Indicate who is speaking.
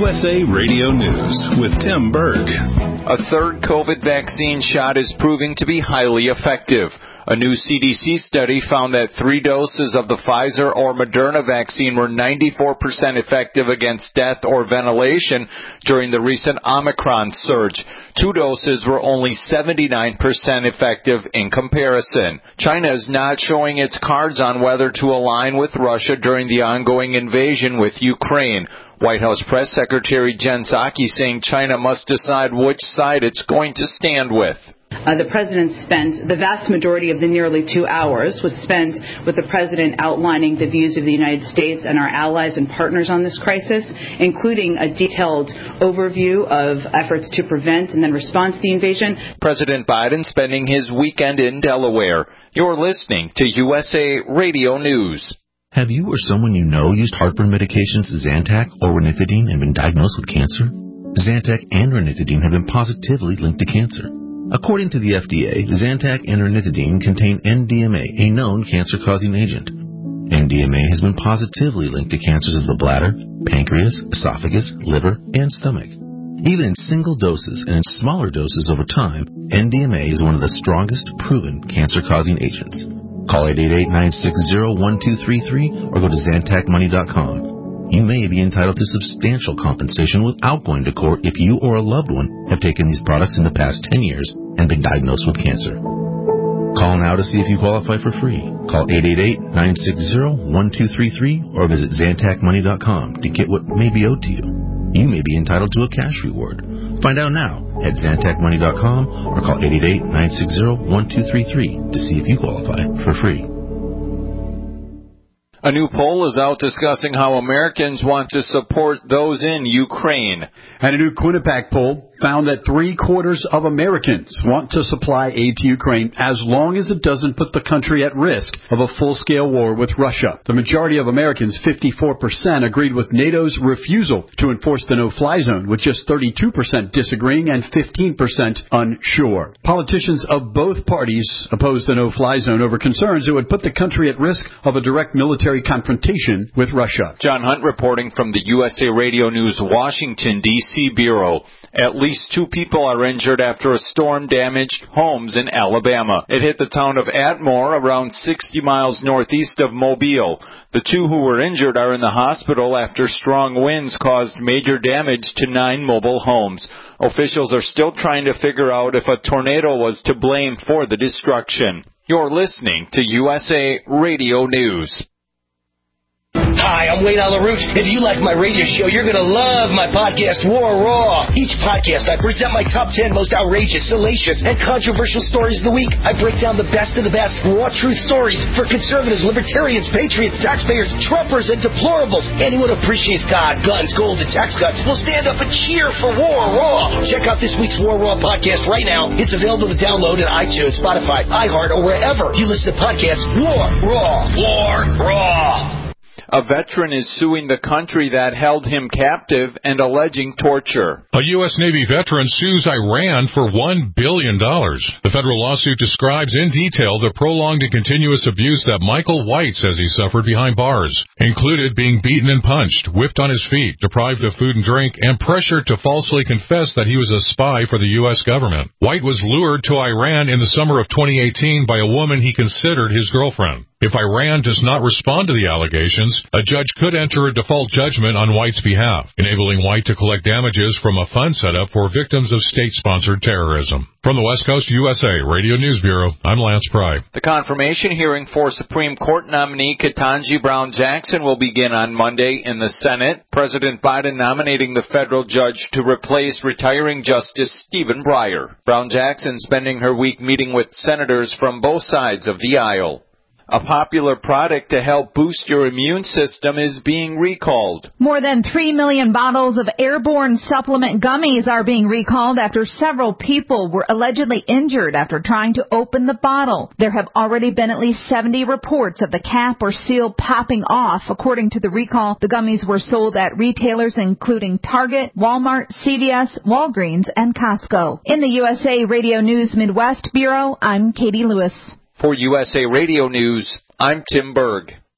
Speaker 1: USA Radio News with Tim Berg.
Speaker 2: A third COVID vaccine shot is proving to be highly effective. A new CDC study found that 3 doses of the Pfizer or Moderna vaccine were 94% effective against death or ventilation during the recent Omicron surge. 2 doses were only 79% effective in comparison. China is not showing its cards on whether to align with Russia during the ongoing invasion with Ukraine. White House Press Secretary Jen Psaki saying China must decide which side it's going to stand with.
Speaker 3: The president spent the vast majority of the nearly 2 hours was spent with the president outlining the views of the United States and our allies and partners on this crisis, including a detailed overview of efforts to prevent and then respond to the invasion.
Speaker 2: President Biden spending his weekend in Delaware. You're listening to USA Radio News.
Speaker 4: Have you or someone you know used heartburn medications Zantac or ranitidine and been diagnosed with cancer? Zantac and ranitidine have been positively linked to cancer. According to the FDA, Zantac and ranitidine contain NDMA, a known cancer-causing agent. NDMA has been positively linked to cancers of the bladder, pancreas, esophagus, liver, and stomach. Even in single doses and in smaller doses over time, NDMA is one of the strongest proven cancer-causing agents. Call 888-960-1233 or go to ZantacMoney.com. You may be entitled to substantial compensation without going to court if you or a loved one have taken these products in the past 10 years and been diagnosed with cancer. Call now to see if you qualify for free. Call 888-960-1233 or visit ZantacMoney.com to get what may be owed to you. You may be entitled to a cash reward. Find out now at ZantacMoney.com or call 888-960-1233 to see if you qualify for free.
Speaker 2: A new poll is out discussing how Americans want to support those in Ukraine.
Speaker 5: And a new Quinnipiac poll found that 3/4 of Americans want to supply aid to Ukraine as long as it doesn't put the country at risk of a full-scale war with Russia. The majority of Americans, 54%, agreed with NATO's refusal to enforce the no-fly zone, with just 32% disagreeing and 15% unsure. Politicians of both parties opposed the no-fly zone over concerns it would put the country at risk of a direct military confrontation with Russia.
Speaker 2: John Hunt reporting from the USA Radio News Washington, D.C. Bureau. At least 2 people are injured after a storm damaged homes in Alabama. It hit the town of Atmore, around 60 miles northeast of Mobile. The 2 who were injured are in the hospital after strong winds caused major damage to 9 mobile homes. Officials are still trying to figure out if a tornado was to blame for the destruction. You're listening to USA Radio News.
Speaker 6: Hi, I'm Wayne LaRouche. If you like my radio show, you're going to love my podcast, War Raw. Each podcast, I present my top 10 most outrageous, salacious, and controversial stories of the week. I break down the best of the best raw truth stories for conservatives, libertarians, patriots, taxpayers, Trumpers, and deplorables. Anyone who appreciates God, guns, gold, and tax cuts will stand up and cheer for War Raw. Check out this week's War Raw podcast right now. It's available to download at iTunes, Spotify, iHeart, or wherever you listen to podcasts. War Raw. War Raw.
Speaker 2: A veteran is suing the country that held him captive and alleging torture.
Speaker 7: A U.S. Navy veteran sues Iran for $1 billion. The federal lawsuit describes in detail the prolonged and continuous abuse that Michael White says he suffered behind bars, included being beaten and punched, whipped on his feet, deprived of food and drink, and pressured to falsely confess that he was a spy for the U.S. government. White was lured to Iran in the summer of 2018 by a woman he considered his girlfriend. If Iran does not respond to the allegations, a judge could enter a default judgment on White's behalf, enabling White to collect damages from a fund set up for victims of state-sponsored terrorism. From the West Coast USA Radio News Bureau, I'm Lance Pry.
Speaker 2: The confirmation hearing for Supreme Court nominee Ketanji Brown Jackson will begin on Monday in the Senate. President Biden nominating the federal judge to replace retiring Justice Stephen Breyer. Brown Jackson spending her week meeting with senators from both sides of the aisle. A popular product to help boost your immune system is being recalled.
Speaker 8: More than 3 million bottles of airborne supplement gummies are being recalled after several people were allegedly injured after trying to open the bottle. There have already been at least 70 reports of the cap or seal popping off. According to the recall, the gummies were sold at retailers including Target, Walmart, CVS, Walgreens, and Costco. In the USA Radio News Midwest Bureau, I'm Katie Lewis.
Speaker 2: For USA Radio News, I'm Tim Berg.